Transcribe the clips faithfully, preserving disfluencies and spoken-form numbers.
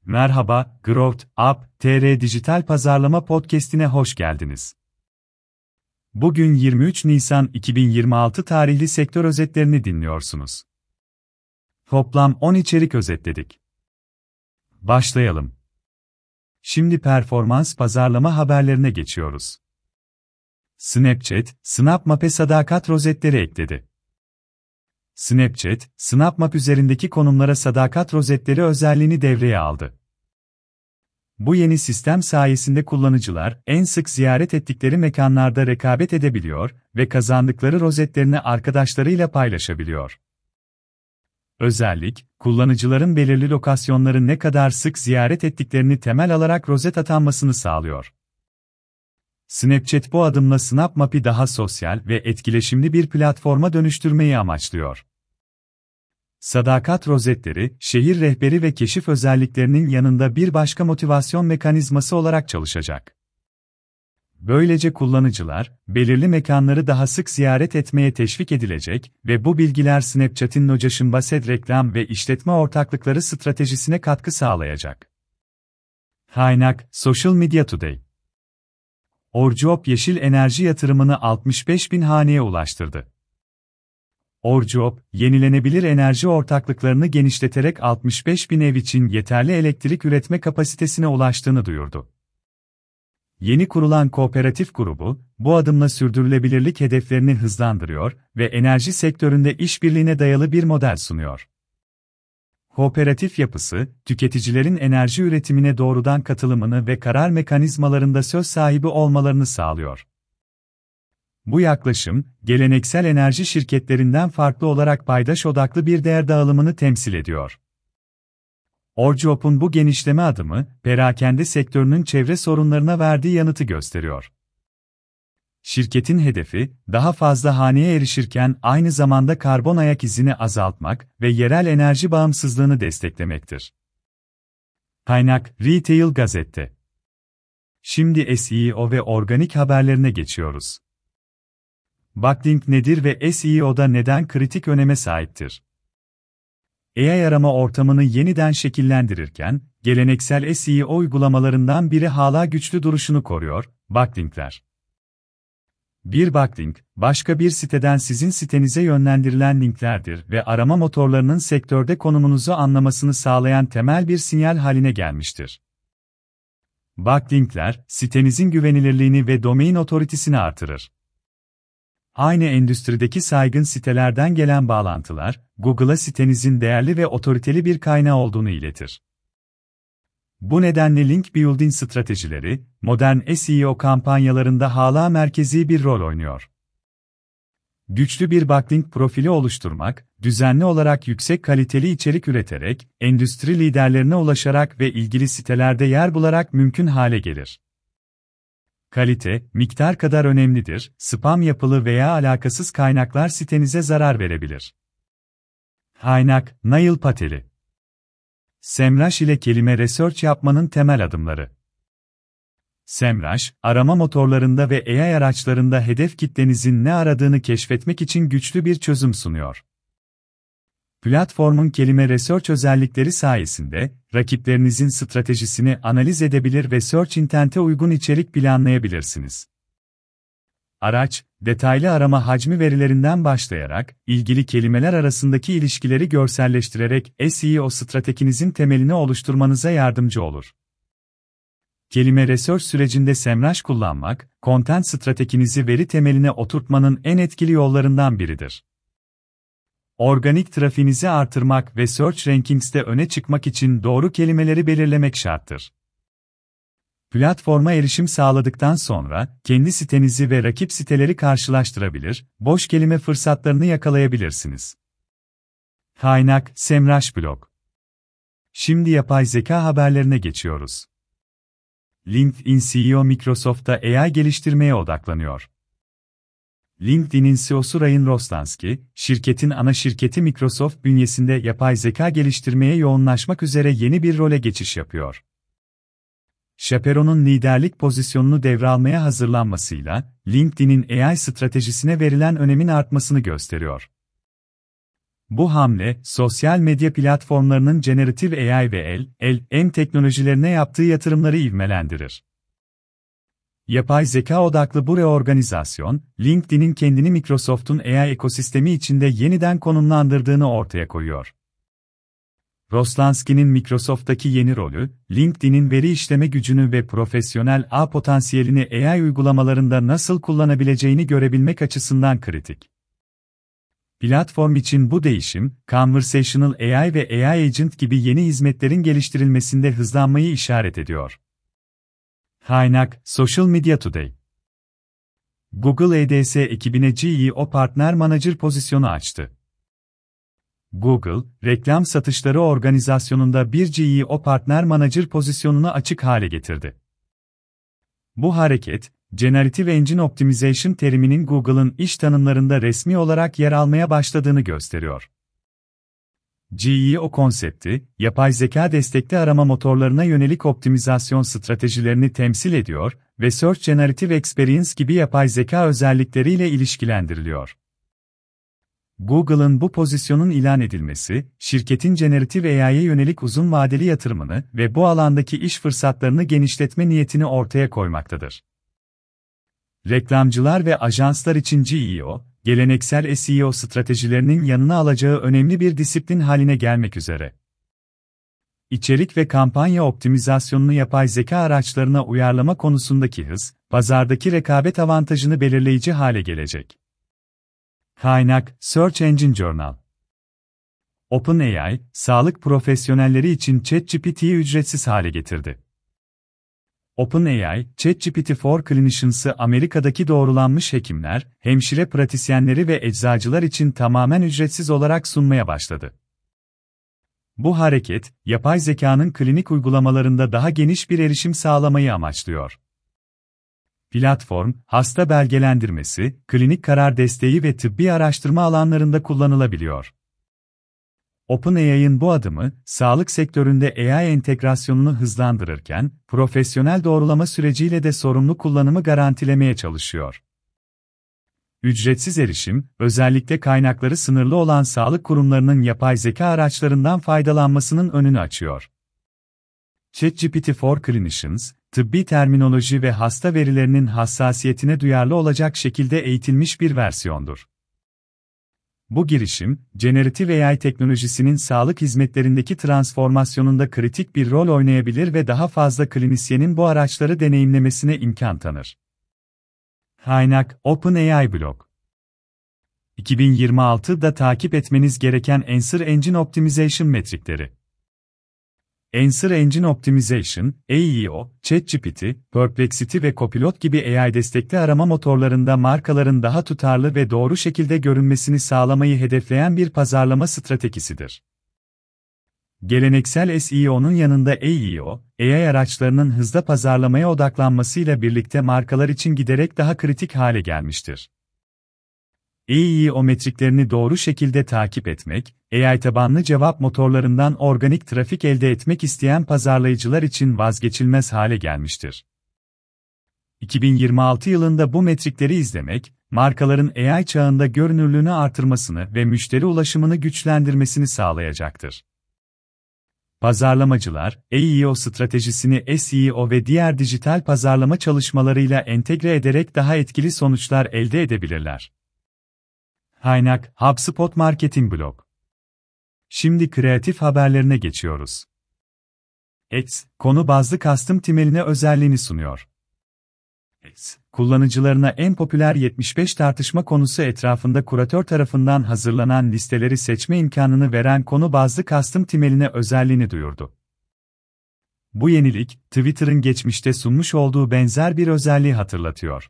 Merhaba, Growth Up T R Dijital Pazarlama Podcast'ine hoş geldiniz. Bugün yirmi üç Nisan iki bin yirmi altı tarihli sektör özetlerini dinliyorsunuz. Toplam on içerik özetledik. Başlayalım. Şimdi performans pazarlama haberlerine geçiyoruz. Snapchat, SnapMap'e sadakat rozetleri ekledi. Snapchat, SnapMap üzerindeki konumlara sadakat rozetleri özelliğini devreye aldı. Bu yeni sistem sayesinde kullanıcılar, en sık ziyaret ettikleri mekanlarda rekabet edebiliyor ve kazandıkları rozetlerini arkadaşlarıyla paylaşabiliyor. Özellik, kullanıcıların belirli lokasyonları ne kadar sık ziyaret ettiklerini temel alarak rozet atanmasını sağlıyor. Snapchat bu adımla SnapMap'i daha sosyal ve etkileşimli bir platforma dönüştürmeyi amaçlıyor. Sadakat rozetleri, şehir rehberi ve keşif özelliklerinin yanında bir başka motivasyon mekanizması olarak çalışacak. Böylece kullanıcılar, belirli mekanları daha sık ziyaret etmeye teşvik edilecek ve bu bilgiler Snapchat'in Notification-Based reklam ve işletme ortaklıkları stratejisine katkı sağlayacak. Kaynak, Social Media Today. Orjob yeşil enerji yatırımını altmış beş bin haneye ulaştırdı. Orjob, yenilenebilir enerji ortaklıklarını genişleterek altmış beş bin ev için yeterli elektrik üretme kapasitesine ulaştığını duyurdu. Yeni kurulan kooperatif grubu, bu adımla sürdürülebilirlik hedeflerini hızlandırıyor ve enerji sektöründe işbirliğine dayalı bir model sunuyor. Kooperatif yapısı, tüketicilerin enerji üretimine doğrudan katılımını ve karar mekanizmalarında söz sahibi olmalarını sağlıyor. Bu yaklaşım, geleneksel enerji şirketlerinden farklı olarak paydaş odaklı bir değer dağılımını temsil ediyor. Orjob'un bu genişleme adımı, perakende sektörünün çevre sorunlarına verdiği yanıtı gösteriyor. Şirketin hedefi, daha fazla haneye erişirken aynı zamanda karbon ayak izini azaltmak ve yerel enerji bağımsızlığını desteklemektir. Kaynak, Retail Gazette. Şimdi S E O ve organik haberlerine geçiyoruz. Backlink nedir ve S E O'da neden kritik öneme sahiptir? A I arama ortamını yeniden şekillendirirken, geleneksel S E O uygulamalarından biri hala güçlü duruşunu koruyor, backlinkler. Bir backlink, başka bir siteden sizin sitenize yönlendirilen linklerdir ve arama motorlarının sektörde konumunuzu anlamasını sağlayan temel bir sinyal haline gelmiştir. Backlinkler, sitenizin güvenilirliğini ve domain otoritesini artırır. Aynı endüstrideki saygın sitelerden gelen bağlantılar, Google'a sitenizin değerli ve otoriteli bir kaynağı olduğunu iletir. Bu nedenle link building stratejileri, modern S E O kampanyalarında hala merkezi bir rol oynuyor. Güçlü bir backlink profili oluşturmak, düzenli olarak yüksek kaliteli içerik üreterek, endüstri liderlerine ulaşarak ve ilgili sitelerde yer bularak mümkün hale gelir. Kalite, miktar kadar önemlidir, spam yapılı veya alakasız kaynaklar sitenize zarar verebilir. Kaynak, Nail Pateli. SEMrush ile kelime research yapmanın temel adımları. SEMrush, arama motorlarında ve A I araçlarında hedef kitlenizin ne aradığını keşfetmek için güçlü bir çözüm sunuyor. Platformun kelime research özellikleri sayesinde, rakiplerinizin stratejisini analiz edebilir ve search intent'e uygun içerik planlayabilirsiniz. Araç, detaylı arama hacmi verilerinden başlayarak, ilgili kelimeler arasındaki ilişkileri görselleştirerek S E O stratejinizin temelini oluşturmanıza yardımcı olur. Kelime research sürecinde SEMrush kullanmak, content stratejinizi veri temeline oturtmanın en etkili yollarından biridir. Organik trafiğinizi artırmak ve Search Rankings'te öne çıkmak için doğru kelimeleri belirlemek şarttır. Platforma erişim sağladıktan sonra, kendi sitenizi ve rakip siteleri karşılaştırabilir, boş kelime fırsatlarını yakalayabilirsiniz. Kaynak, SEMrush Blog. Şimdi yapay zeka haberlerine geçiyoruz. LinkedIn C E O Microsoft'ta A I geliştirmeye odaklanıyor. LinkedIn'in C E O'su Ryan Roslansky, şirketin ana şirketi Microsoft bünyesinde yapay zeka geliştirmeye yoğunlaşmak üzere yeni bir role geçiş yapıyor. Chaperone'un liderlik pozisyonunu devralmaya hazırlanmasıyla, LinkedIn'in A I stratejisine verilen önemin artmasını gösteriyor. Bu hamle, sosyal medya platformlarının generative A I ve L L M teknolojilerine yaptığı yatırımları ivmelendirir. Yapay zeka odaklı bu reorganizasyon, LinkedIn'in kendini Microsoft'un A I ekosistemi içinde yeniden konumlandırdığını ortaya koyuyor. Roslansky'nin Microsoft'taki yeni rolü, LinkedIn'in veri işleme gücünü ve profesyonel ağ potansiyelini A I uygulamalarında nasıl kullanabileceğini görebilmek açısından kritik. Platform için bu değişim, Conversational A I ve A I Agent gibi yeni hizmetlerin geliştirilmesinde hızlanmayı işaret ediyor. Kaynak: Social Media Today. Google E D S ekibine G E O Partner Manager pozisyonu açtı. Google, reklam satışları organizasyonunda bir G E O Partner Manager pozisyonunu açık hale getirdi. Bu hareket, Generative Engine Optimization teriminin Google'ın iş tanımlarında resmi olarak yer almaya başladığını gösteriyor. G E O konsepti, yapay zeka destekli arama motorlarına yönelik optimizasyon stratejilerini temsil ediyor ve Search Generative Experience gibi yapay zeka özellikleriyle ilişkilendiriliyor. Google'ın bu pozisyonun ilan edilmesi, şirketin generative A I'ye yönelik uzun vadeli yatırımını ve bu alandaki iş fırsatlarını genişletme niyetini ortaya koymaktadır. Reklamcılar ve ajanslar için G E O, geleneksel S E O stratejilerinin yanına alacağı önemli bir disiplin haline gelmek üzere. İçerik ve kampanya optimizasyonunu yapay zeka araçlarına uyarlama konusundaki hız, pazardaki rekabet avantajını belirleyici hale gelecek. Kaynak: Search Engine Journal. OpenAI, sağlık profesyonelleri için ChatGPT'yi ücretsiz hale getirdi. OpenAI, ChatGPT for Clinicians'ı Amerika'daki doğrulanmış hekimler, hemşire pratisyenleri ve eczacılar için tamamen ücretsiz olarak sunmaya başladı. Bu hareket, yapay zekanın klinik uygulamalarında daha geniş bir erişim sağlamayı amaçlıyor. Platform, hasta belgelendirmesi, klinik karar desteği ve tıbbi araştırma alanlarında kullanılabiliyor. OpenAI'ın bu adımı, sağlık sektöründe A I entegrasyonunu hızlandırırken, profesyonel doğrulama süreciyle de sorumlu kullanımı garantilemeye çalışıyor. Ücretsiz erişim, özellikle kaynakları sınırlı olan sağlık kurumlarının yapay zeka araçlarından faydalanmasının önünü açıyor. ChatGPT for Clinicians, tıbbi terminoloji ve hasta verilerinin hassasiyetine duyarlı olacak şekilde eğitilmiş bir versiyondur. Bu girişim, generative A I teknolojisinin sağlık hizmetlerindeki transformasyonunda kritik bir rol oynayabilir ve daha fazla klinisyenin bu araçları deneyimlemesine imkan tanır. Kaynak: OpenAI Blog. iki bin yirmi altıda takip etmeniz gereken Answer Engine Optimization metrikleri. Answer Engine Optimization, A E O, ChatGPT, Perplexity ve Copilot gibi A I destekli arama motorlarında markaların daha tutarlı ve doğru şekilde görünmesini sağlamayı hedefleyen bir pazarlama stratejisidir. Geleneksel S E O'nun yanında A E O, A I araçlarının hızla pazarlamaya odaklanmasıyla birlikte markalar için giderek daha kritik hale gelmiştir. A E O metriklerini doğru şekilde takip etmek, A I tabanlı cevap motorlarından organik trafik elde etmek isteyen pazarlayıcılar için vazgeçilmez hale gelmiştir. iki bin yirmi altı yılında bu metrikleri izlemek, markaların A I çağında görünürlüğünü artırmasını ve müşteri ulaşımını güçlendirmesini sağlayacaktır. Pazarlamacılar, A E O stratejisini S E O ve diğer dijital pazarlama çalışmalarıyla entegre ederek daha etkili sonuçlar elde edebilirler. Kaynak: HubSpot Marketing Blog. Şimdi kreatif haberlerine geçiyoruz. X, konu bazlı custom timeline özelliğini sunuyor. X, kullanıcılarına en popüler yetmiş beş tartışma konusu etrafında kuratör tarafından hazırlanan listeleri seçme imkanını veren konu bazlı custom timeline özelliğini duyurdu. Bu yenilik, Twitter'ın geçmişte sunmuş olduğu benzer bir özelliği hatırlatıyor.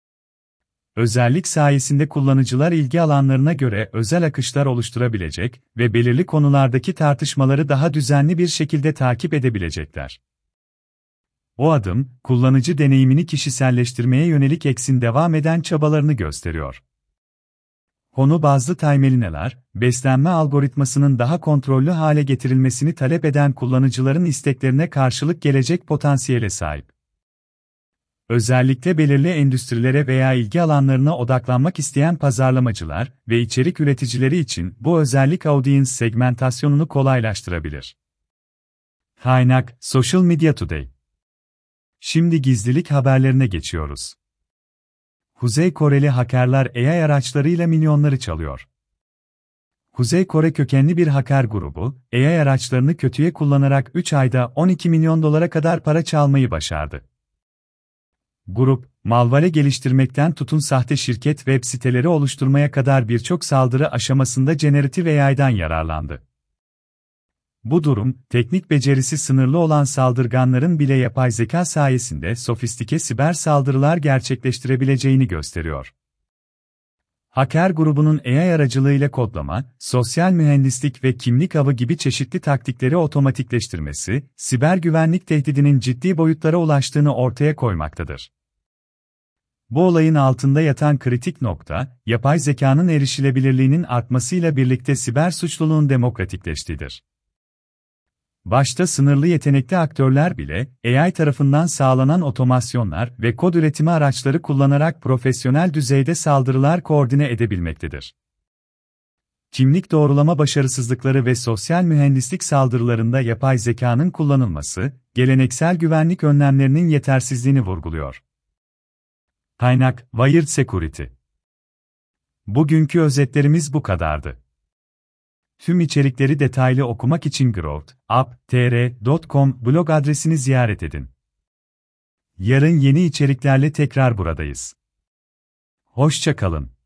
Özellik sayesinde kullanıcılar ilgi alanlarına göre özel akışlar oluşturabilecek ve belirli konulardaki tartışmaları daha düzenli bir şekilde takip edebilecekler. O adım, kullanıcı deneyimini kişiselleştirmeye yönelik X'in devam eden çabalarını gösteriyor. Konu bazlı timeline'ler, beslenme algoritmasının daha kontrollü hale getirilmesini talep eden kullanıcıların isteklerine karşılık gelecek potansiyele sahip. Özellikle belirli endüstrilere veya ilgi alanlarına odaklanmak isteyen pazarlamacılar ve içerik üreticileri için bu özellik audience segmentasyonunu kolaylaştırabilir. Kaynak: Social Media Today. Şimdi gizlilik haberlerine geçiyoruz. Kuzey Koreli hakerler A I araçlarıyla milyonları çalıyor. Kuzey Kore kökenli bir haker grubu, A I araçlarını kötüye kullanarak üç ayda on iki milyon dolara kadar para çalmayı başardı. Grup, malware geliştirmekten tutun sahte şirket web siteleri oluşturmaya kadar birçok saldırı aşamasında generatif A I'dan yararlandı. Bu durum, teknik becerisi sınırlı olan saldırganların bile yapay zeka sayesinde sofistike siber saldırılar gerçekleştirebileceğini gösteriyor. Haker grubunun A I aracılığıyla kodlama, sosyal mühendislik ve kimlik avı gibi çeşitli taktikleri otomatikleştirmesi, siber güvenlik tehdidinin ciddi boyutlara ulaştığını ortaya koymaktadır. Bu olayın altında yatan kritik nokta, yapay zekanın erişilebilirliğinin artmasıyla birlikte siber suçluluğun demokratikleştiğidir. Başta sınırlı yetenekli aktörler bile, A I tarafından sağlanan otomasyonlar ve kod üretimi araçları kullanarak profesyonel düzeyde saldırılar koordine edebilmektedir. Kimlik doğrulama başarısızlıkları ve sosyal mühendislik saldırılarında yapay zekanın kullanılması, geleneksel güvenlik önlemlerinin yetersizliğini vurguluyor. Kaynak: Wired Security. Bugünkü özetlerimiz bu kadardı. Tüm içerikleri detaylı okumak için growth up t r nokta com blog adresini ziyaret edin. Yarın yeni içeriklerle tekrar buradayız. Hoşça kalın.